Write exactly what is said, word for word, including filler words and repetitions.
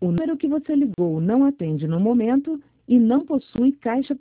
O número que você ligou não atende no momento e não possui caixa